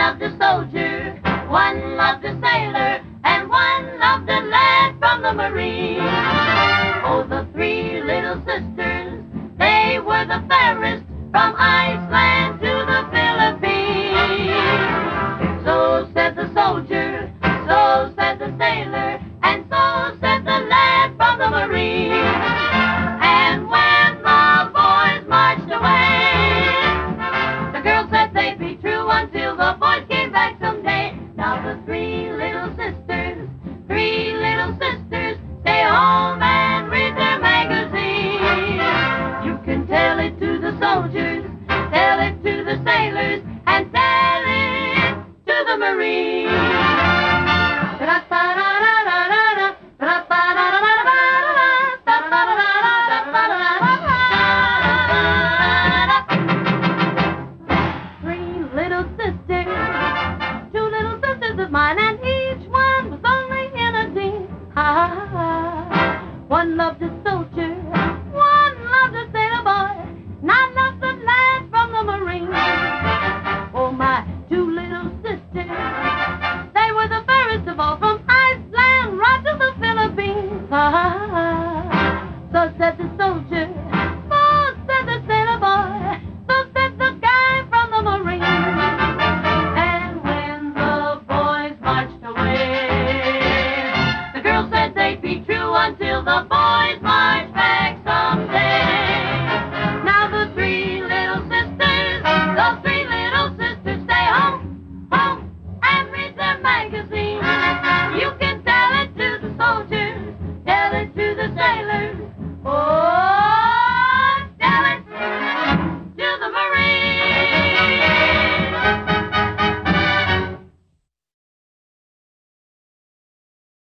loved a soldier, one loved a sailor, and one loved a lad from the Marine. Oh, the three little sisters, they were the fairest from Iceland to the Philippines. So said the soldier, so said the sailor, and so said the lad from the Marine. And when the boys marched away, the girls said they'd be true until the boys came back someday. Now the three little sisters, stay home and read their magazine. You can tell it to the soldiers, tell it to the sailors, and tell it to the Marines. Three little sisters, two little sisters of mine.